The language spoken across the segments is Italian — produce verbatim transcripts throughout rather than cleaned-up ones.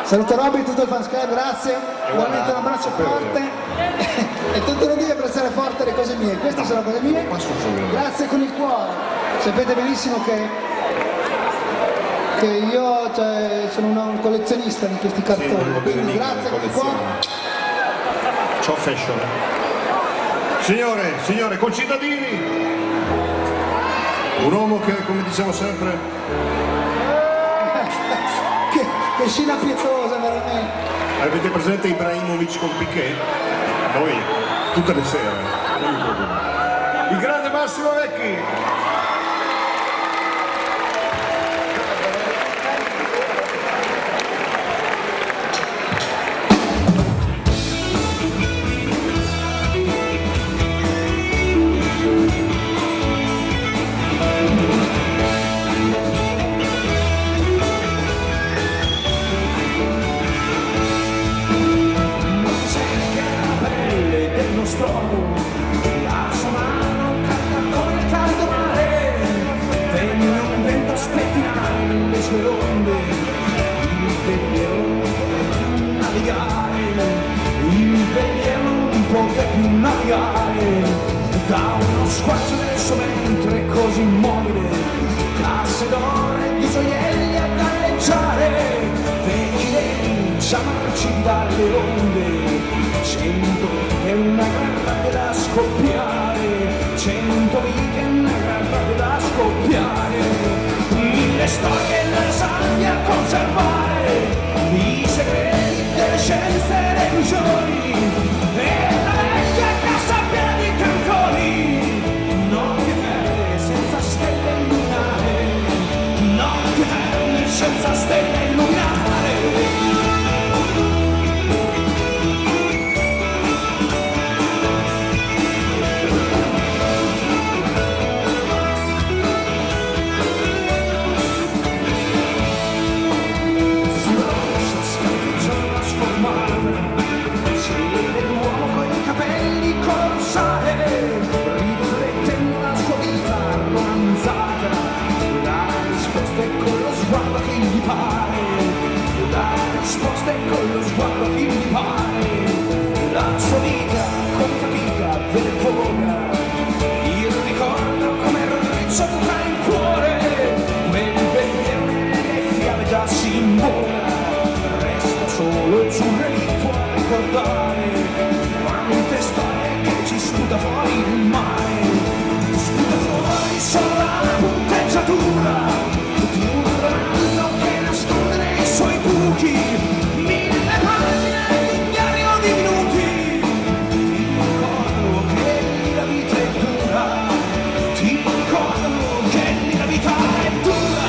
Saluto Robby e tutto il fans club, grazie, veramente un abbraccio forte e tentano di apprezzare forte le cose mie, queste sono cose mie, grazie con il cuore, sapete benissimo che, che io cioè, sono una, un collezionista di questi cartoni, sì, quindi grazie con il cuore. Ciao fashion. Signore, signore, concittadini, un uomo che, come diciamo sempre, che, che scena pietosa veramente. avete presente Ibrahimovic con Piquet? Noi, tutte le sere. Il grande Massimo Vecchi. La sua mano calda come caldo mare, venne un vento spettinare le sue onde, il veliero navigare, il veliero non poté più navigare, da uno squarcio del suo ventre così immobile, casse d'oro e di gioielli a galleggiare, vecchi lenci a marci dalle onde, cento e una gran rabbia da scoppiare, cento vite e una gran rabbia da scoppiare, mille storie nella sabbia a conservare, i segreti delle scienze e le illusioni, e la vecchia cassa piena di cantoni, notti eterne senza stelle illuminare, notti eterne senza stelle illuminare. Risposte con lo sguardo che gli pare, la sua vita con fatica vede voga, il ricordo come rizzota in cuore, quel veliero che fiamme già si invola, resta solo il suo relitto a ricordare, quante storie che ci sputa fuori il mare, sputa fuori solo la punteggiatura di un romanzo che nasconde nei suoi buchi mille pagine di diario di minuti. Ti ricordo che lì la vita è dura, ti ricordo che lì la vita è dura.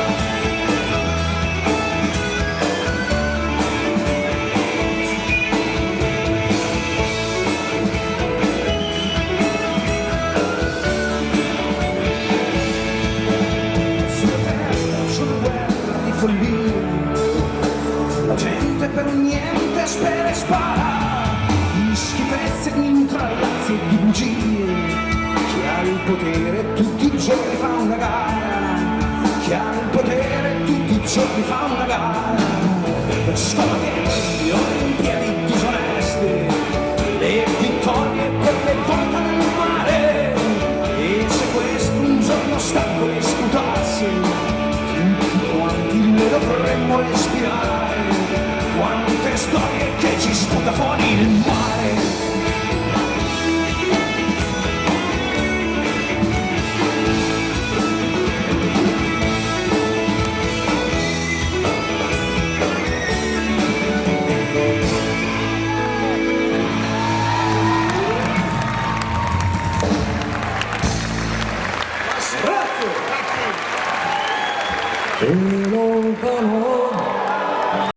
Sulla terra c'è una guerra di follia, la gente per niente spera e spara, di schifezze, di intrallazzi e di bugie. Chi ha il potere tutti i giorni fa una gara, chi ha il potere tutti i giorni fa una gara. Spaghetti, olimpiadi disoneste, le vittorie per le volte nel mare. E se questo un giorno stanco e sputasse, tutti quanti le dovremmo respirare. Quante storie che ci sputa fuori il mare. Grazie.